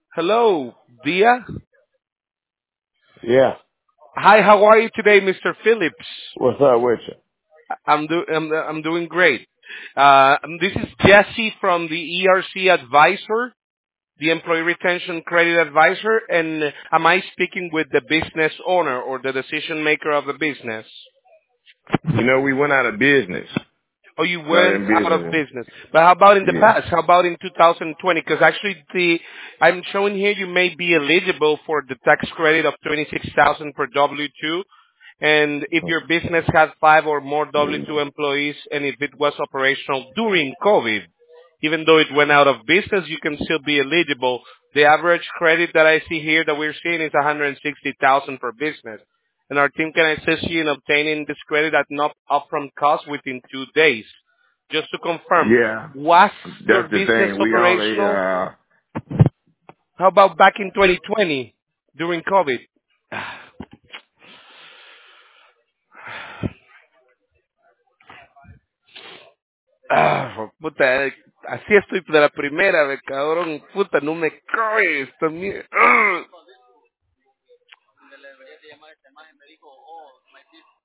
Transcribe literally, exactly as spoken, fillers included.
Hello, Dia. Yeah. Hi, how are you today, mister Phillips? What's up with you? I'm do I'm, I'm doing great. Uh, this is Jesse from the E R C Advisor, the Employee Retention Credit Advisor, and am I speaking with the business owner or the decision maker of the business? You know, we went out of business. Oh, you Not went in out of business. business. But how about in the Yeah. past? How about in two thousand twenty? Because actually, the I'm showing here you may be eligible for the tax credit of twenty-six thousand per W two. And if your business has five or more W two employees, and if it was operational during COVID, even though it went out of business, you can still be eligible. The average credit that I see here that we're seeing is one hundred sixty thousand per business. And our team can assist you in obtaining this credit at no upfront cost within two days. Just to confirm, Yeah. was your That's the business thing. We only, operational? uh, How about back in twenty twenty during COVID? Ah, puta, eh, así estoy de la primera, ve, cabrón. Puta, no me cabe esta mierda.